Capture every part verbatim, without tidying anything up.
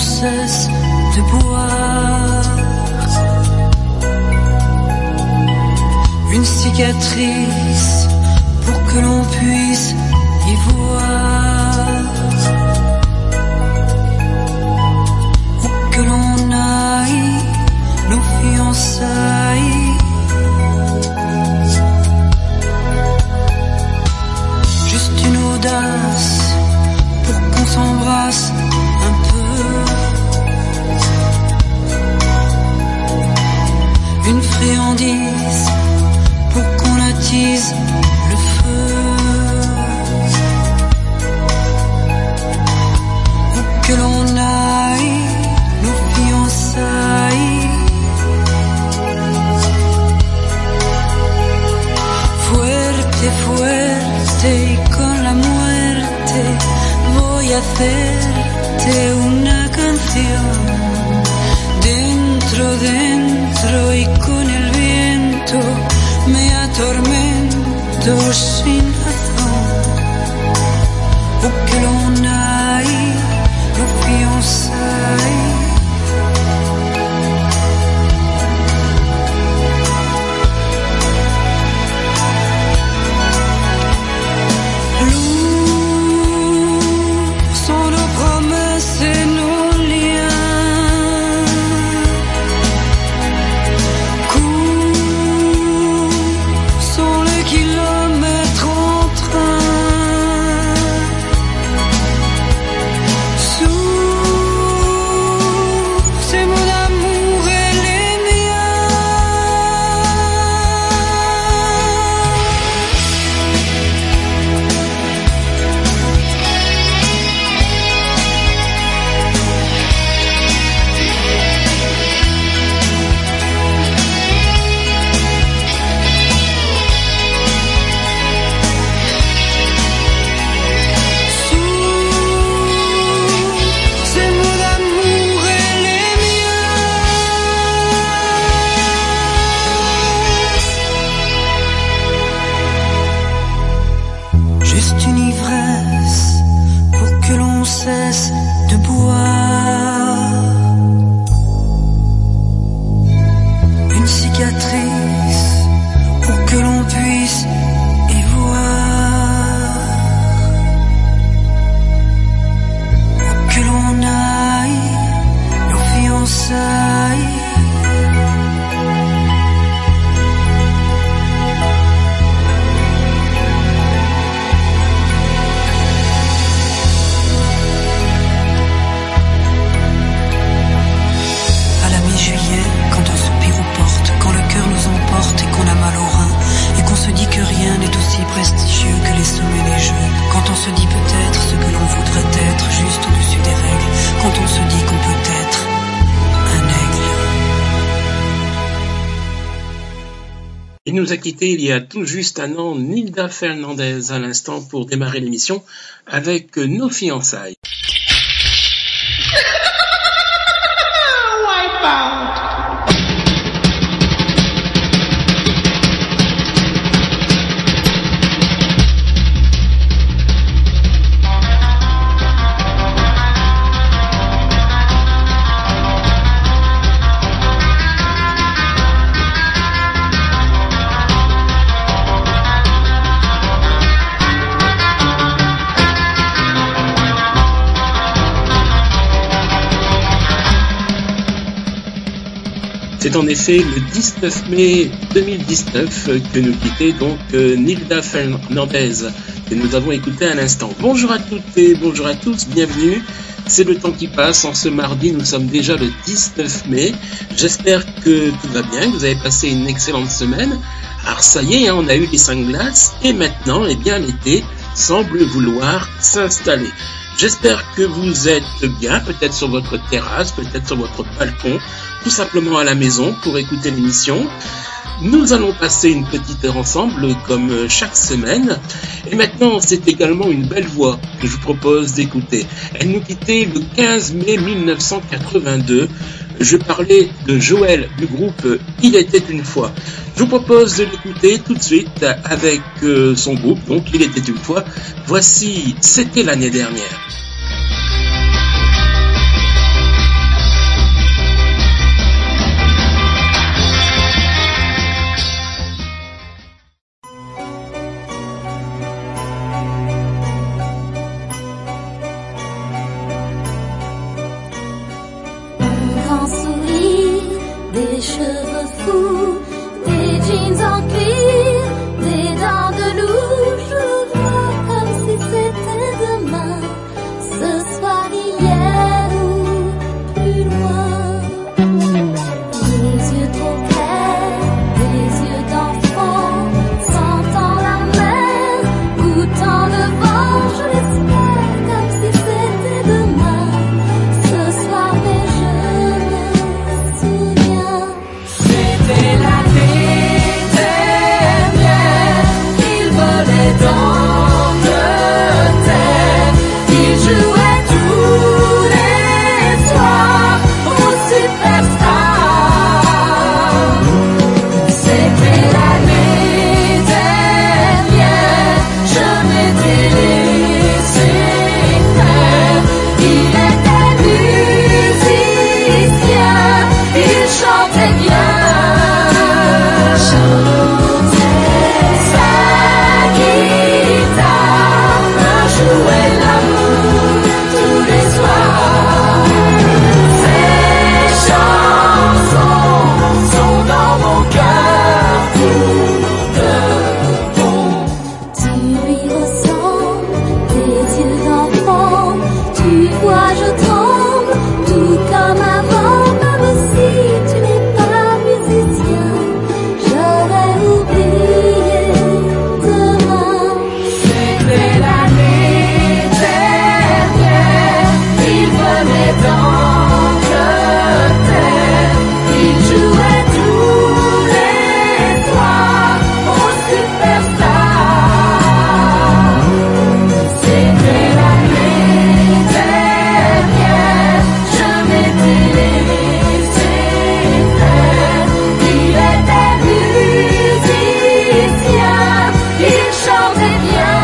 cesse de boire. Une cicatrice pour que l'on puisse y voir. Où que l'on aille, nos fiançailles. Juste une audace pour qu'on s'embrasse un peu. Une friandise pour qu'on attise le feu. Où que l'on aille, nos fiançailles. Fuerte, fuerte, y con la muerte voy a hacerte una canción. Dentro, dentro y con el viento me atormento sin razón. Où que l'on aille, nos fiançailles. Lourds sont nos promesses et nos liens. Courts sont les kilomètres en train. Sous ces mots d'amour et les miens. Sous ces mots d'amour et les miens. Juste une ivresse pour que l'on cesse de boire. Une cicatrice pour que l'on puisse y voir. Où que l'on aille, nos fiançailles. À la mi-juillet, quand un soupir aux portes, quand le cœur nous emporte et qu'on a mal au rein, et qu'on se dit que rien n'est aussi prestigieux que les sommets des jeux, quand on se dit peut-être ce que l'on voudrait être juste au-dessus des règles, quand on se dit qu'on peut être un aigle. Il nous a quitté il y a tout juste un an, Nilda Fernandez à l'instant pour démarrer l'émission avec Nos fiançailles. C'est en effet le dix-neuf mai deux mille dix-neuf que nous quittait donc euh, Nilda Fernandez, que nous avons écouté à l'instant. Bonjour à toutes et bonjour à tous, bienvenue. C'est le temps qui passe, en ce mardi nous sommes déjà le dix-neuf mai. J'espère que tout va bien, que vous avez passé une excellente semaine. Alors ça y est, hein, on a eu les cinq glaces et maintenant, eh bien, l'été semble vouloir s'installer. J'espère que vous êtes bien, peut-être sur votre terrasse, peut-être sur votre balcon, tout simplement à la maison pour écouter l'émission. Nous allons passer une petite heure ensemble comme chaque semaine. Et maintenant, c'est également une belle voix que je vous propose d'écouter. Elle nous quittait le quinze mai mille neuf cent quatre-vingt-deux. Je parlais de Joël du groupe Il était une fois. Je vous propose de l'écouter tout de suite avec son groupe, donc Il était une fois. Voici C'était l'année dernière. sans sourire, des cheveux fous, des jeans en cuir, des dents de loup. Je le vois comme si c'était demain, ce soir, hier ou plus loin. Des yeux trop clairs, des yeux d'enfant, sentant la mer, goûtant le vent. Je l'espère comme si c'était demain, ce soir, mais je me souviens. C'était l'année dernière, il volait dans le terre, il jouait tous les soirs au Superstar. C'était l'année dernière, je m'étais laissé faire. Il était musicien, il chantait bien, chantait sa guitare, jouait l'amour tous les soirs. Ces chansons sont dans mon cœur pour de bon. Tu lui ressembles, tes yeux d'enfant, tu vois je tremble, tout comme avant. Même si tu n'es pas musicien, j'aurais oublié demain. C'était l'année dernière, il venait d'Angleterre, il jouait tous les soirs au Superstar. C'était l'année dernière, je m'étais laissé faire. Il était musicien, il chantait bien,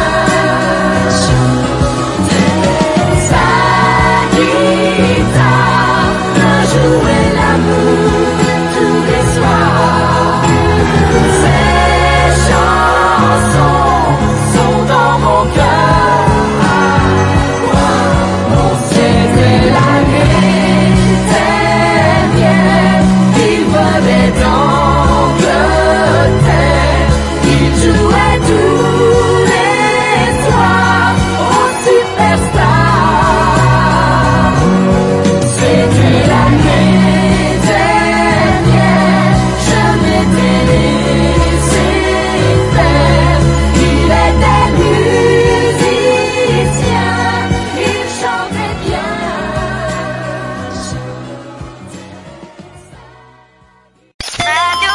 chantait sa guitare, jouait l'amour tous les soirs. Ces chansons sont dans mon cœur à moi. C'était l'année dernière, il venait d'Angleterre, il jouait tous les soirs au Superstar. C'était l'année dernière, je m'étais laissé faire. Il était musicien, il chantait bien. Radio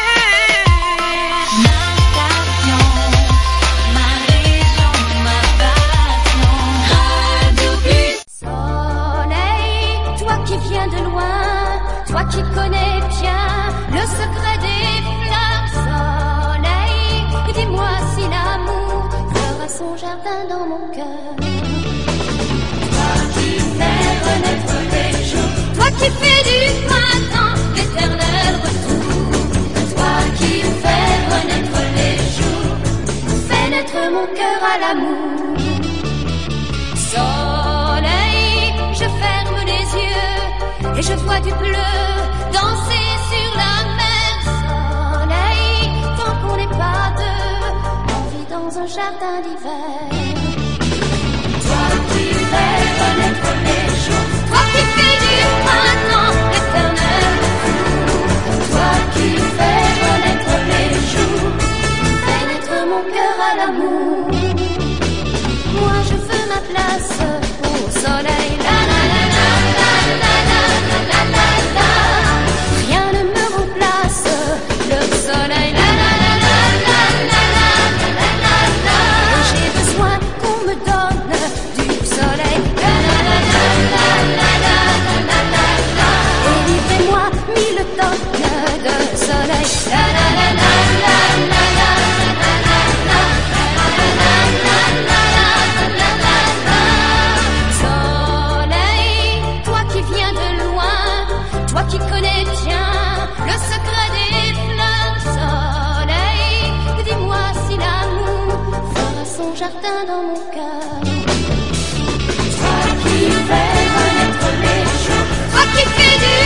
Plus, ma station, ma région, ma passion. Radio Plus. Soleil, toi qui viens de loin, toi qui connais bien le secret des fleurs. Soleil, dis-moi si l'amour fera son jardin dans mon cœur. Toi qui fais renaître les jours, toi qui fais du printemps l'éternel retour, toi qui fais renaître les jours, fais naître mon cœur à l'amour. Soleil, je ferme les yeux et je vois du bleu danser sur la mer. Soleil, tant qu'on n'est pas deux, on vit dans un jardin d'hiver. Toi qui fais renaître les jours, toi qui fais du printemps l'éternel retour, toi qui fais renaître les jours, fais naître mon cœur à l'amour. Moi je veux ma place au soleil. La la la la la la la la la la. Rien ne me remplace le soleil. La la la la la la la la la la. J'ai besoin qu'on me donne du soleil. La la la la la la la la la la. Et livrez-moi mille tonnes de soleil. La la la la la la la la la la. Soleil, toi qui viens de loin, toi qui connais bien le secret des fleurs. Soleil, dis-moi si l'amour fera son jardin dans mon cœur. Toi qui fais renaître les jours, toi qui fais du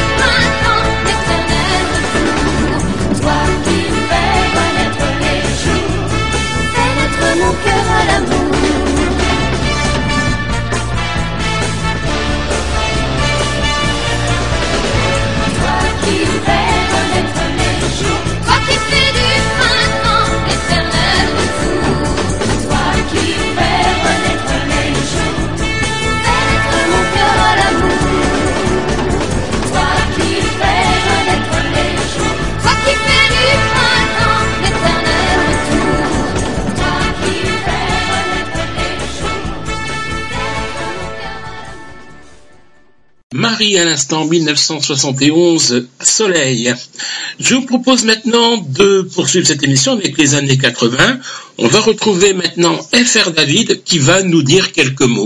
Marie à l'instant, mille neuf cent soixante et onze, Soleil. Je vous propose maintenant de poursuivre cette émission avec les années quatre-vingts. On va retrouver maintenant F R David qui va nous dire quelques mots.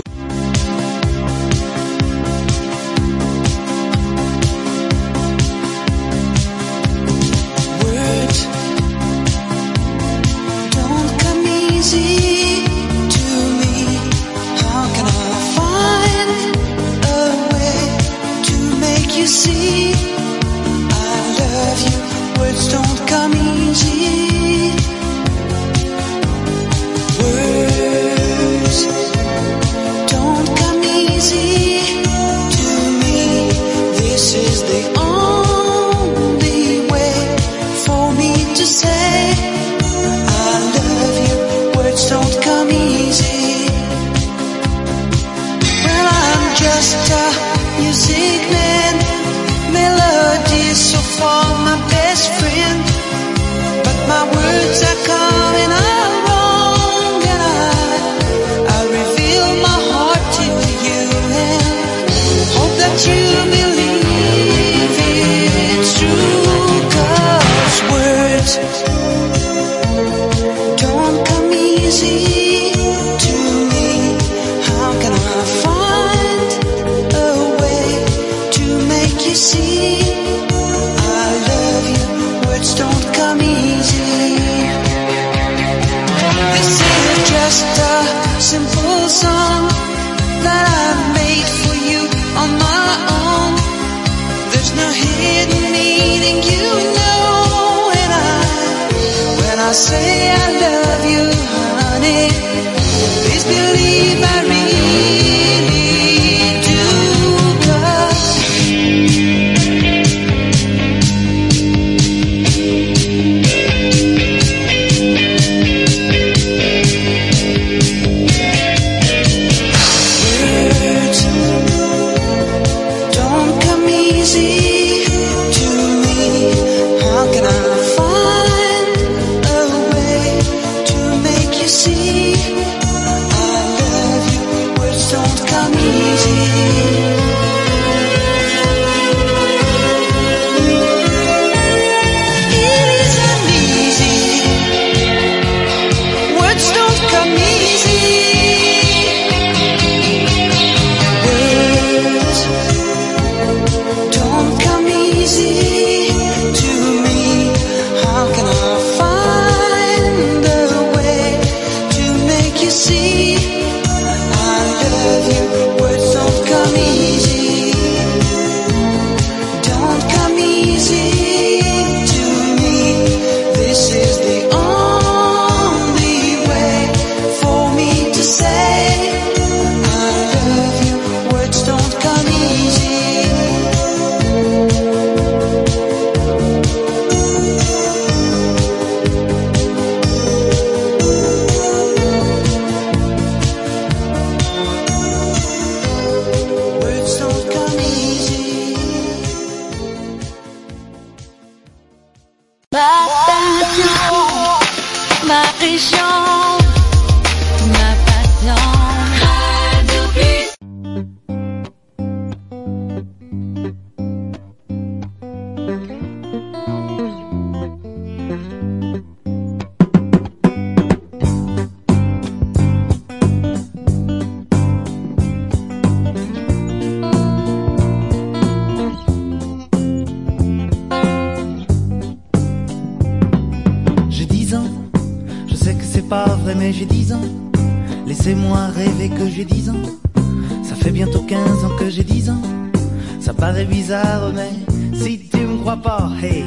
Mais j'ai dix ans, laissez-moi rêver que j'ai dix ans. Ça fait bientôt quinze ans que j'ai dix ans. Ça paraît bizarre mais si tu me crois pas, hey,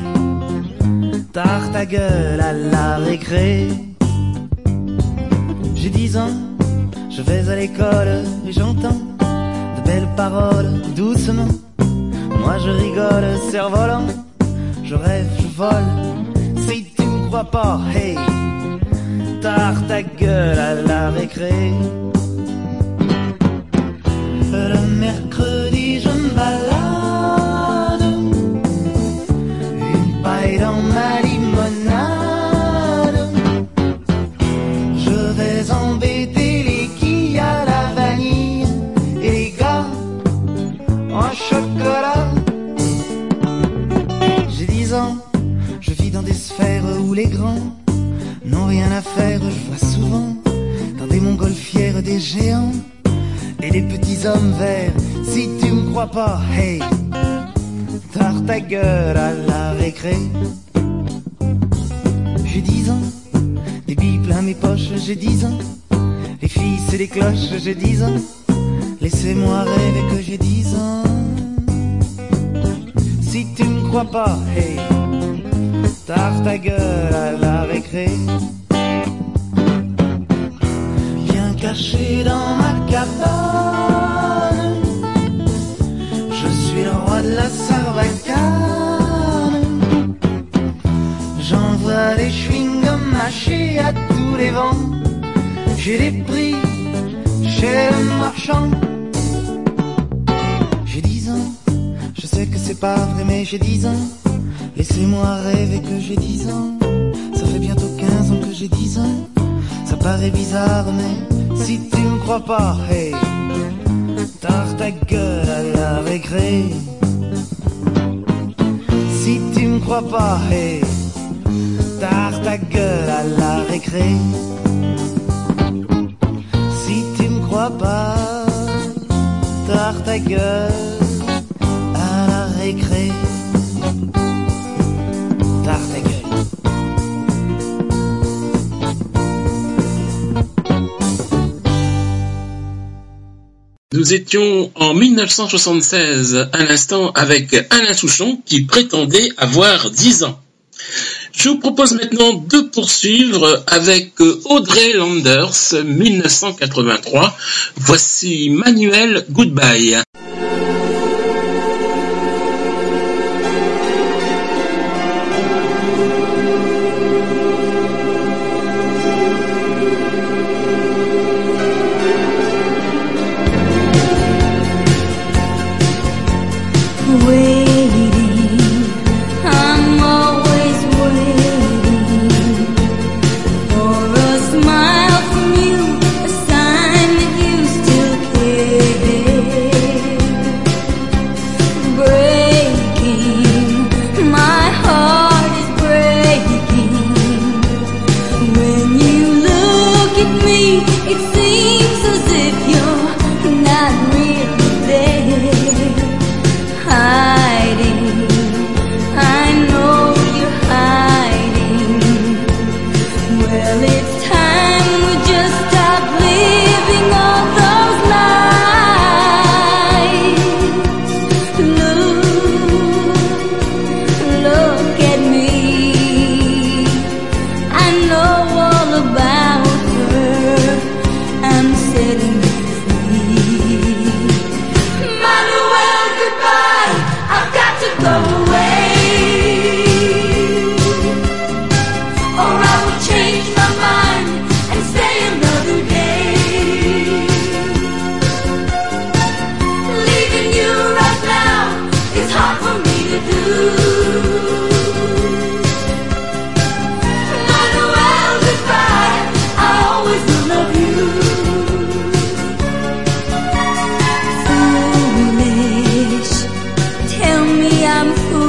tarte ta gueule à la récré. J'ai dix ans, je vais à l'école et j'entends de belles paroles doucement. Moi je rigole, cerf-volant, je rêve, je vole. Si tu me crois pas, hey, tarte ta gueule à la récré. Le mercredi je me balade, une paille dans ma limonade. Je vais embêter les quilles à la vanille et les gars en chocolat. J'ai dix ans, je vis dans des sphères où les grands n'ont rien à faire. Je vois souvent dans des montgolfières des géants et des petits hommes verts. Si tu me crois pas, hey, tard ta gueule à la récré. J'ai dix ans, des billes plein mes poches, j'ai dix ans. Les filles c'est des cloches, j'ai dix ans. Laissez-moi rêver que j'ai dix ans. Si tu me crois pas, hey, tard ta gueule à la récré. Bien caché dans ma cabane, je suis le roi de la sarbacane. J'envoie des chewing-gums mâchés à tous les vents. J'ai des prix chez le marchand. J'ai dix ans, je sais que c'est pas vrai mais j'ai dix ans. Laissez-moi rêver que j'ai dix ans. Ça fait bientôt quinze ans que j'ai dix ans. Ça paraît bizarre mais si tu me crois pas, hey, tard ta gueule à la récré. Si tu me crois pas, hey, tard ta gueule à la récré. Si tu me crois pas, tard ta gueule à la récré. Tard ta gueule. Nous étions en mille neuf cent soixante-seize à l'instant avec Alain Souchon qui prétendait avoir dix ans. Je vous propose maintenant de poursuivre avec Audrey Landers, mille neuf cent quatre-vingt-trois. Voici Manuel Goodbye. I'm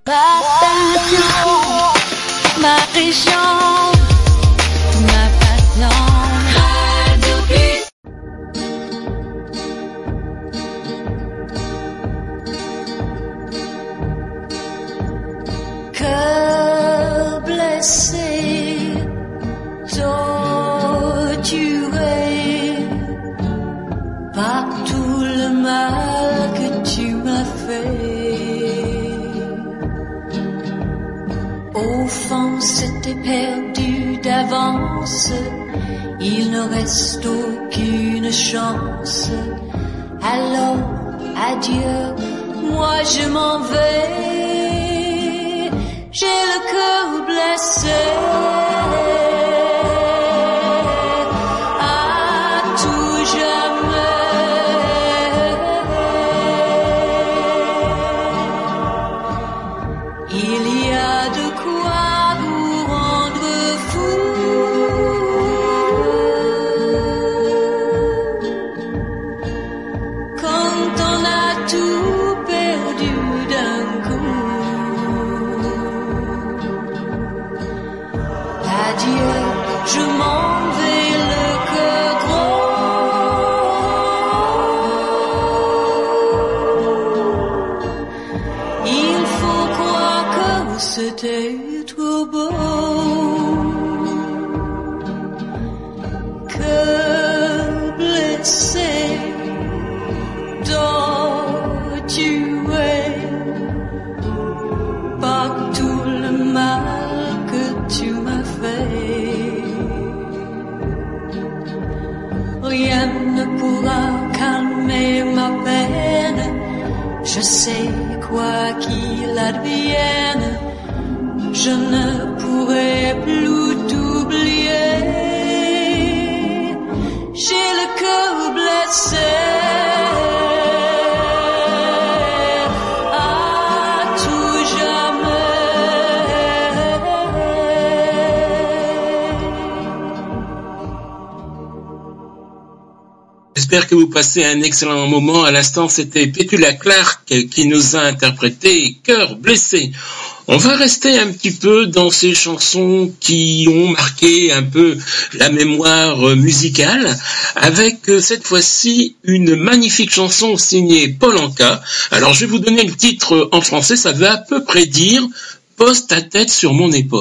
Ma passion, ma région, ma passion. Radio Plus. Cœur blessé, torturé par tout le mal que tu m'as fait. Au fond, c'était perdu d'avance, il ne reste aucune chance. Alors, adieu, moi je m'en vais, j'ai le cœur blessé. C'était trop beau, cœur blessé, torturé par tout le mal que tu m'as fait. Rien ne pourra calmer ma peine, je sais quoi qu'il advienne. Je ne pourrai plus t'oublier. J'ai le cœur blessé. À tout jamais. J'espère que vous passez un excellent moment. À l'instant, c'était Petula Clark qui nous a interprété Cœur blessé. On va rester un petit peu dans ces chansons qui ont marqué un peu la mémoire musicale, avec cette fois-ci une magnifique chanson signée Paul Anka. Alors je vais vous donner le titre en français, ça veut à peu près dire « Pose ta tête sur mon épaule ».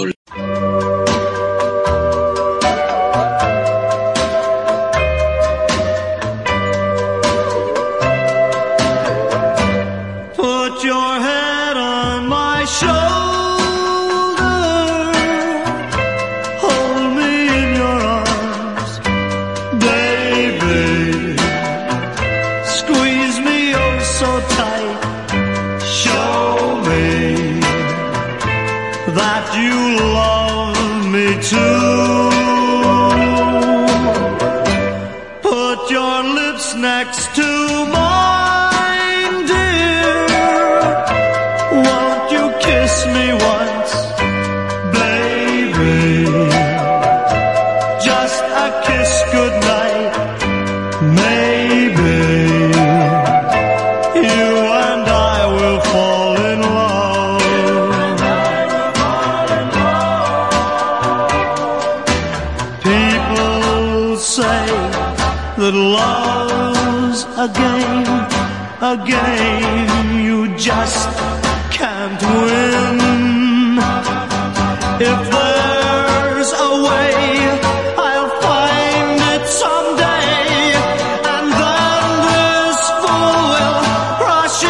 A game, a game you just can't win. If there's a way, I'll find it someday, and then this fool will rush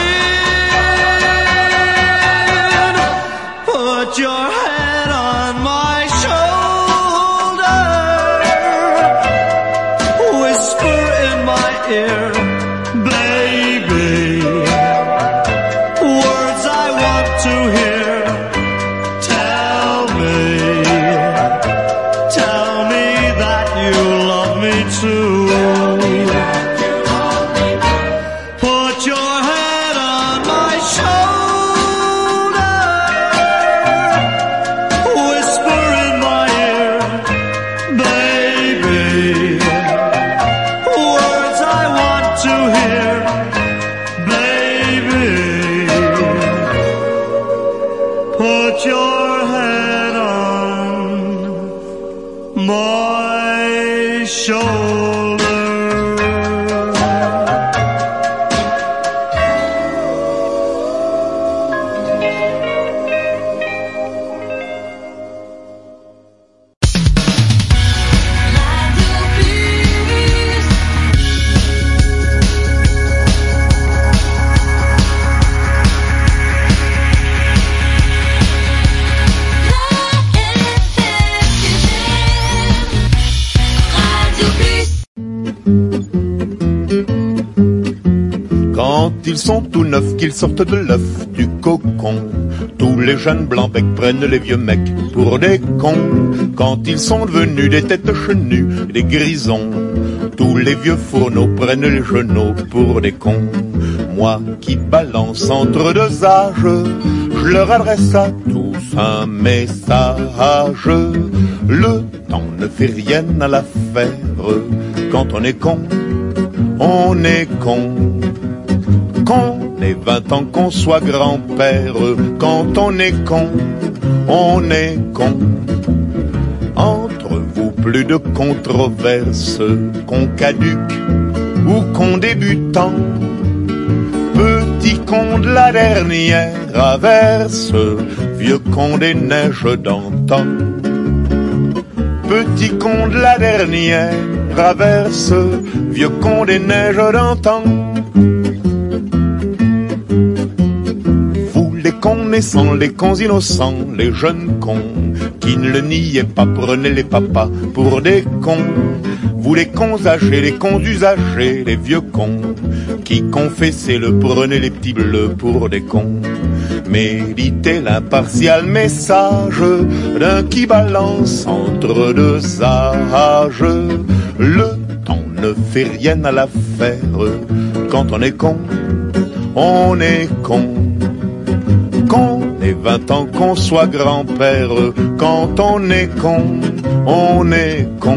in. Put your head on my shoulder, whisper in my ear, Put your head on my shoulder. Quand ils sont tout neufs, qu'ils sortent de l'œuf, du cocon, tous les jeunes blancs becs prennent les vieux mecs pour des cons. Quand ils sont devenus des têtes chenues, des grisons, tous les vieux fourneaux prennent les genoux pour des cons. Moi qui balance entre deux âges, je leur adresse à tous un message. Le temps ne fait rien à l'affaire. Quand on est con, on est con. Qu'on ait vingt ans, qu'on soit grand-père, quand on est con, on est con. Entre vous, plus de controverses, qu'on caduque ou qu'on débutant. Petit con de la dernière averse, vieux con des neiges d'antan. Petit con de la dernière averse, vieux con des neiges d'antan. Les cons naissants, les cons innocents, les jeunes cons qui ne le niaient pas, prenaient les papas pour des cons. Vous les cons âgés, les cons usagés, les vieux cons qui confessaient le, prenaient les petits bleus pour des cons. Méditez l'impartial message d'un qui balance entre deux âges. Le temps ne fait rien à l'affaire. Quand on est con, on est con. Qu'on ait vingt ans, qu'on soit grand-père, quand on est con, on est con.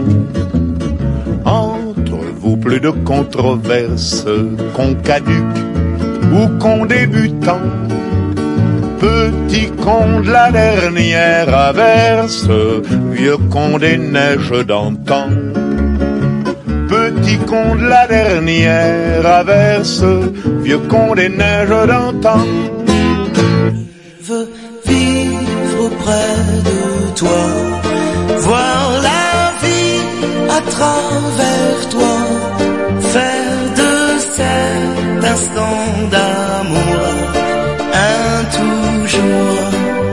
Entre vous, plus de controverses, qu'on caduque ou qu'on débutant. Petit con de la dernière averse, vieux con des neiges d'antan. Petit con de la dernière averse, vieux con des neiges d'antan. Je veux vivre auprès de toi, voir la vie à travers toi, faire de cet instant d'amour un toujours.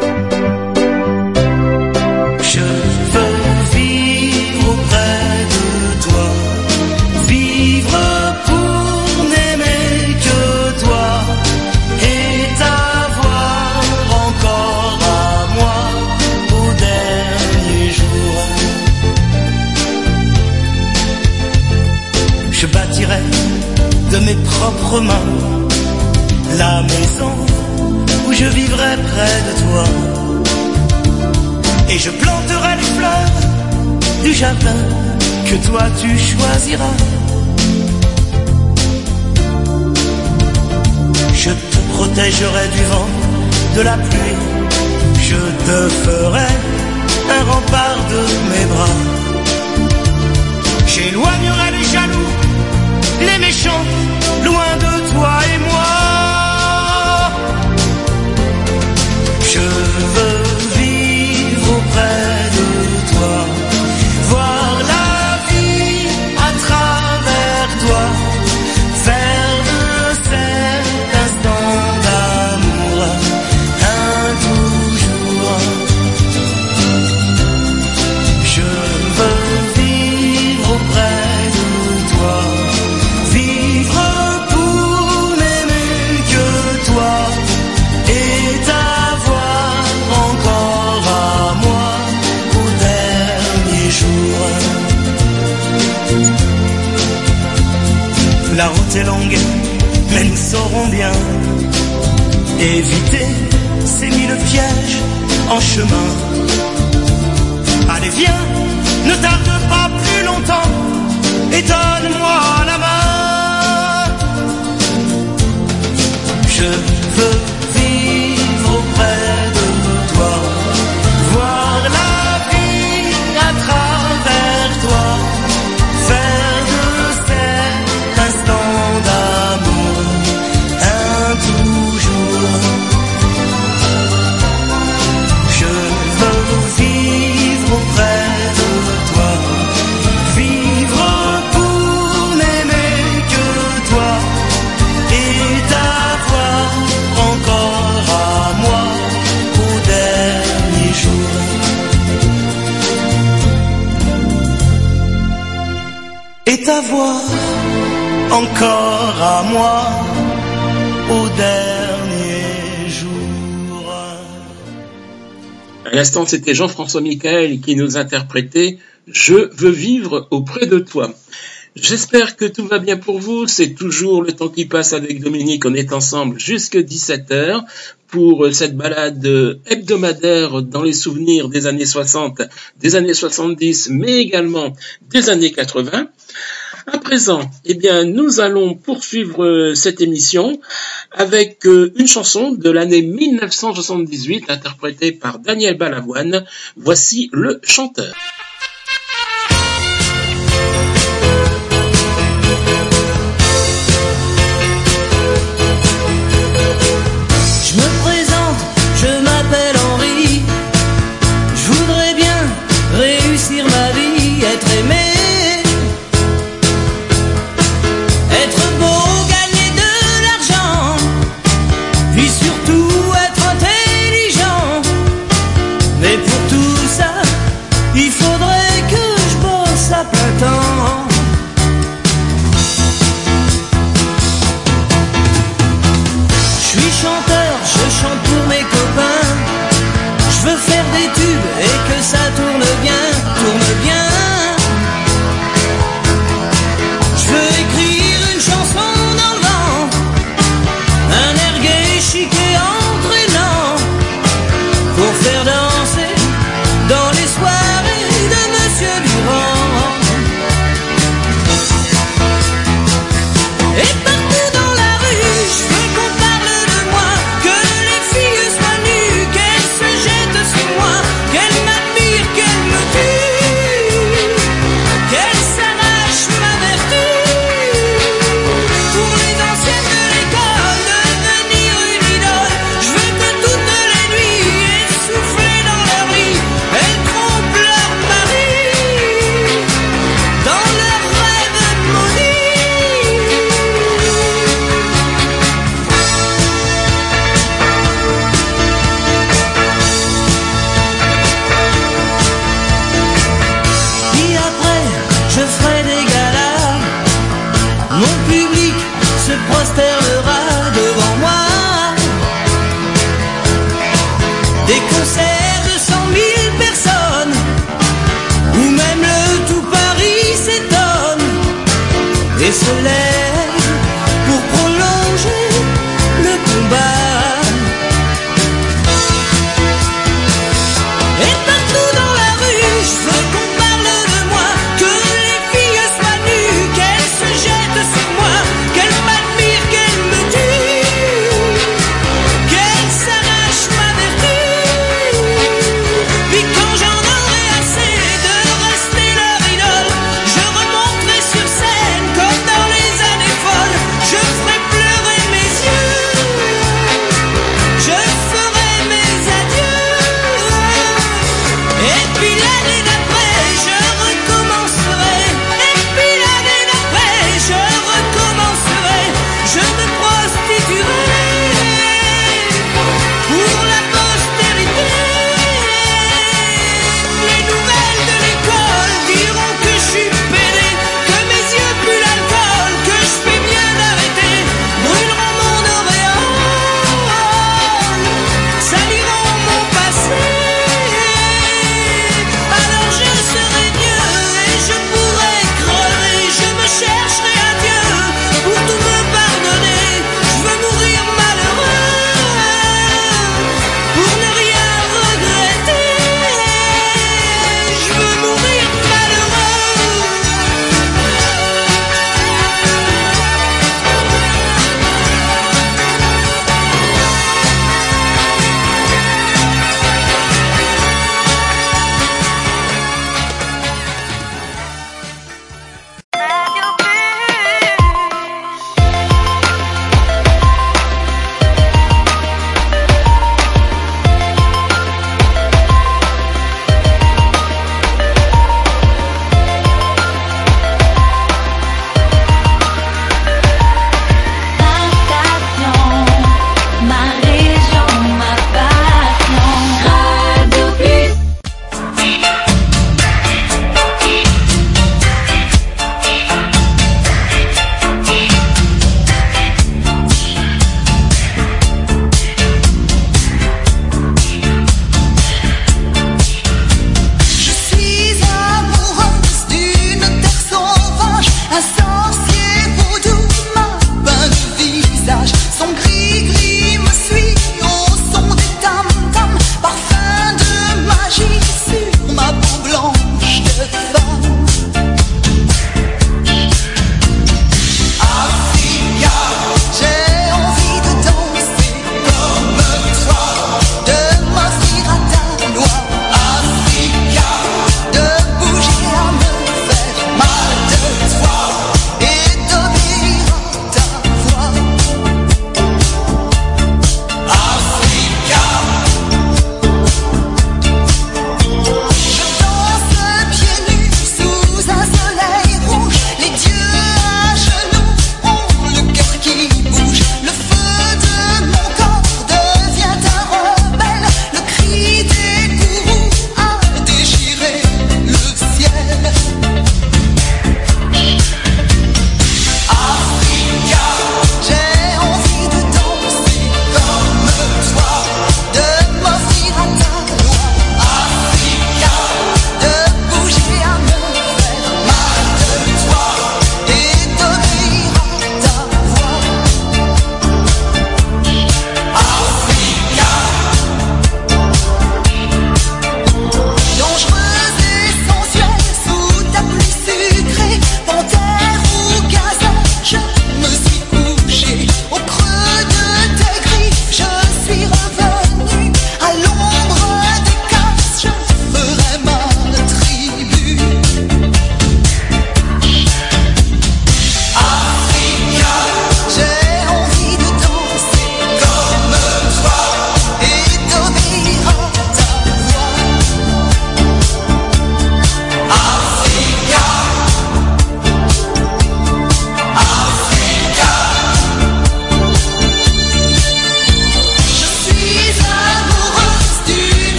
Je veux vivre auprès de toi, vivre pour n'aimer que toi et t'avoir encore à moi au dernier jour. Je bâtirai de mes propres mains la maison où je vivrai près de toi, et je planterai les fleurs du jardin que toi tu choisiras. Je te protégerai du vent, de la pluie, je te ferai un rempart de mes bras. J'éloignerai les jaloux, les méchants, loin de toi et moi. Je veux vivre auprès de toi, voir la vie à travers toi, faire de cet instant d'amour un toujours. Je veux vivre auprès de toi, vivre pour n'aimer que toi et t'avoir encore à moi au dernier jour. La route est longue, mais nous saurons bien éviter ces mille pièges en chemin. Allez viens, ne tarde pas plus longtemps et donne-moi la main. Je veux vivre auprès de ta voix encore à moi au dernier jour. À l'instant, c'était Jean-François Michael qui nous interprétait « Je veux vivre auprès de toi ». J'espère que tout va bien pour vous. C'est toujours le temps qui passe avec Dominique. On est ensemble jusqu'à dix-sept heures pour cette balade hebdomadaire dans les souvenirs des années soixante, des années soixante-dix, mais également des années quatre-vingts. À présent, eh bien, nous allons poursuivre cette émission avec une chanson de l'année mille neuf cent soixante-dix-huit interprétée par Daniel Balavoine. Voici Le Chanteur. Sur scène comme dans les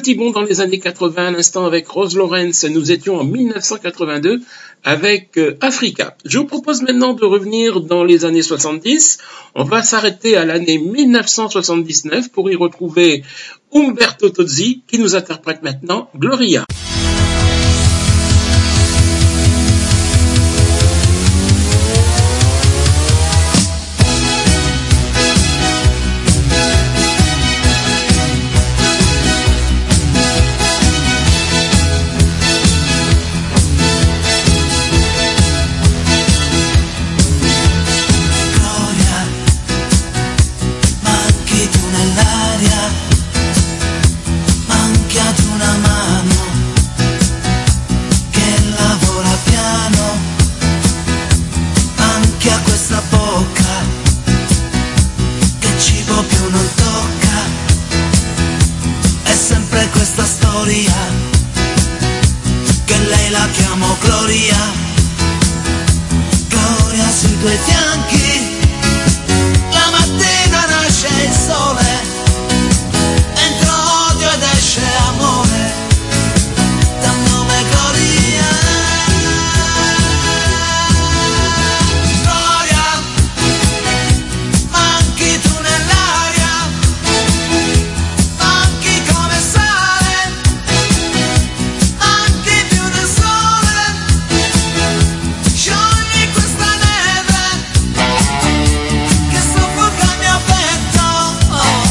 petit bond dans les années quatre-vingts, à l'instant avec Rose Lawrence. Nous étions en mille neuf cent quatre-vingt-deux avec euh, Africa. Je vous propose maintenant de revenir dans les années soixante-dix. On va s'arrêter à l'année mille neuf cent soixante-dix-neuf pour y retrouver Umberto Tozzi qui nous interprète maintenant Gloria. Oh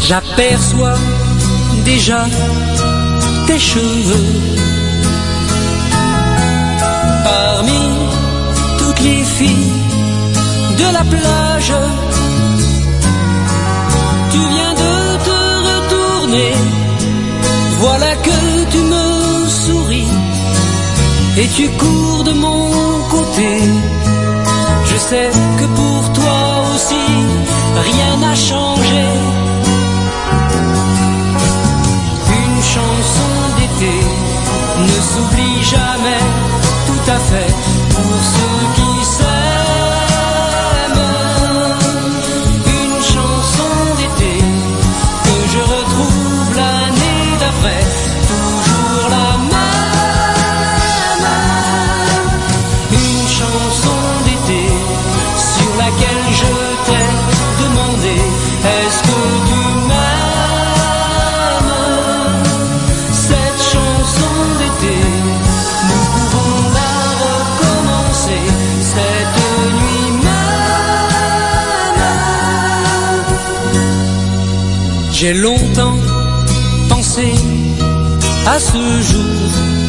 J'aperçois déjà tes cheveux parmi toutes les filles de la plage. Tu viens de te retourner, voilà que tu me souris et tu cours de mon côté. Je sais que pour toi aussi rien n'a changé. Une chanson d'été ne s'oublie jamais tout à fait pour ceux qui s'aiment. Une chanson d'été que je retrouve l'année d'après, toujours la même. Une chanson d'été sur laquelle je t'ai demandé, est-ce que tu m'aimes? Cette chanson d'été, nous pouvons la recommencer cette nuit même. J'ai longtemps pensé à ce jour,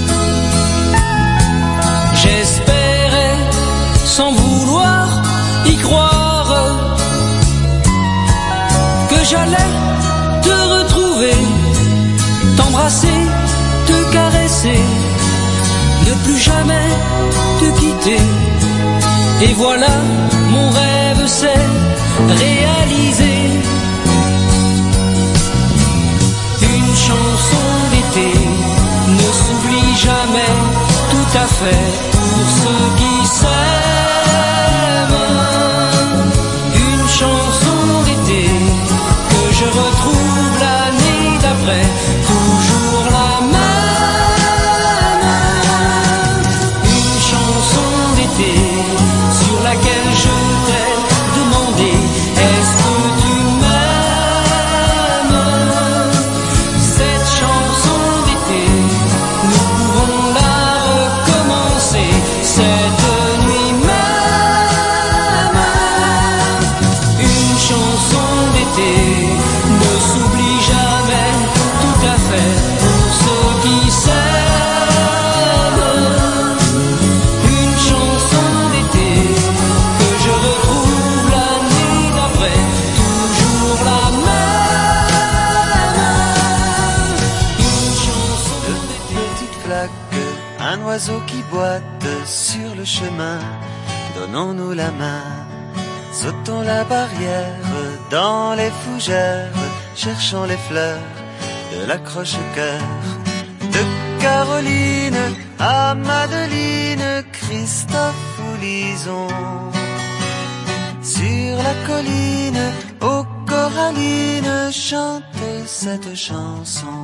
j'espérais sans vouloir y croire que j'allais te retrouver, t'embrasser, te caresser, ne plus jamais te quitter. Et voilà, mon rêve s'est réalisé. Une chanson d'été ne s'oublie jamais tout à fait pour ceux qui s'aiment. Une chanson d'été que je retrouve l'année d'après, toujours la même. Une chanson d'été sur laquelle je t'ai demandé, est-ce que tu m'aimes? Cette chanson d'été, nous pouvons la recommencer cette nuit même. Une chanson d'été ne s'oublie jamais tout à fait pour ceux qui s'aiment. Une chanson d'été que je retrouve l'année d'après, toujours la même. Une chanson De petites flaques, un oiseau qui boite sur le chemin. Donnons-nous la main, sautons la barrière, dans les fougères, cherchons les fleurs de l'accroche-cœur. De Caroline à Madeleine, Christophe ou Lison. Sur la colline, aux corallines, chante cette chanson.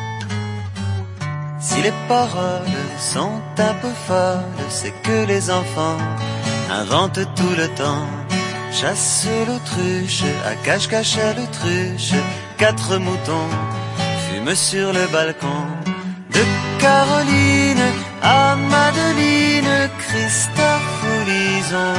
Si les paroles sont un peu folles, c'est que les enfants inventent tout le temps. Chasse l'autruche, à cache-cache à l'autruche, quatre moutons fument sur le balcon. De Caroline à Madeleine, Christophe ou Lison.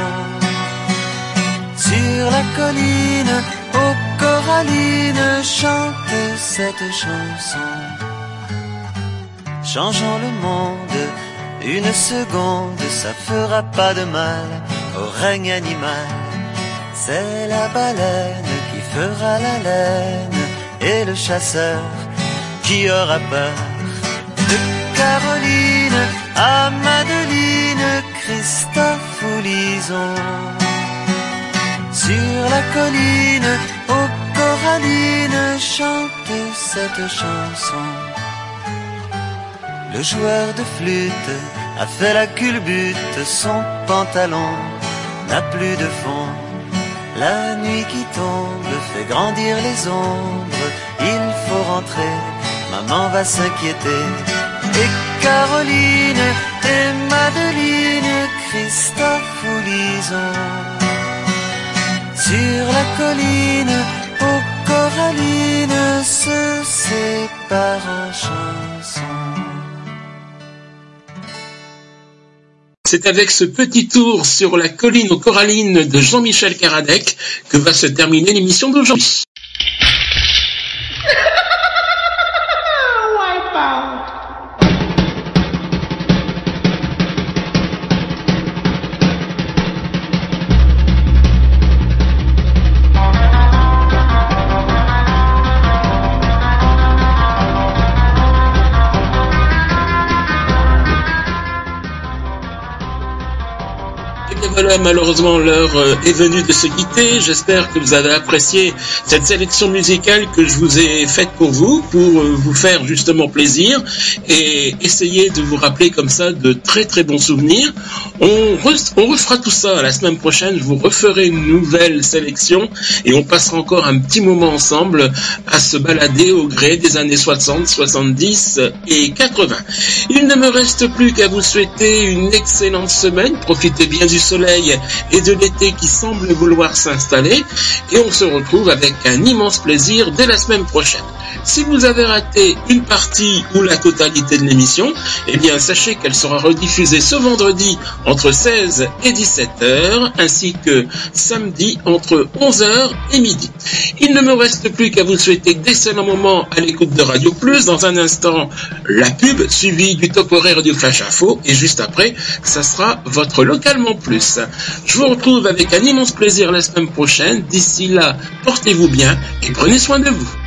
Sur la colline, aux corallines, chante cette chanson. Changeons le monde, une seconde, ça fera pas de mal au règne animal. C'est la baleine qui fera la laine et le chasseur qui aura peur. De Caroline à Madeleine, Christophe ou Lison. Sur la colline, aux corallines, chante cette chanson. Le joueur de flûte a fait la culbute, son pantalon n'a plus de fond. La nuit qui tombe fait grandir les ombres, il faut rentrer, maman va s'inquiéter. Et Caroline et Madeleine, Christophe ou Lison. Sur la colline, aux corallines, se séparent en chansons. C'est avec ce petit tour sur la colline aux corallines de Jean-Michel Karadec que va se terminer l'émission d'aujourd'hui. about. Voilà, malheureusement l'heure est venue de se quitter. J'espère que vous avez apprécié cette sélection musicale que je vous ai faite pour vous, pour vous faire justement plaisir et essayer de vous rappeler comme ça de très très bons souvenirs. On, re- on refera tout ça la semaine prochaine, je vous referai une nouvelle sélection et on passera encore un petit moment ensemble à se balader au gré des années soixante, soixante-dix et quatre-vingts. Il ne me reste plus qu'à vous souhaiter une excellente semaine, profitez bien du soleil et de l'été qui semble vouloir s'installer et on se retrouve avec un immense plaisir dès la semaine prochaine. Si vous avez raté une partie ou la totalité de l'émission, eh bien sachez qu'elle sera rediffusée ce vendredi entre seize et dix-sept heures ainsi que samedi entre onze heures et midi. Il ne me reste plus qu'à vous souhaiter d'excellents moments à l'écoute de Radio Plus. Dans un instant, la pub suivie du top horaire du Flash Info et juste après, ça sera votre Localement Plus. Je vous retrouve avec un immense plaisir la semaine prochaine. D'ici là, portez-vous bien et prenez soin de vous.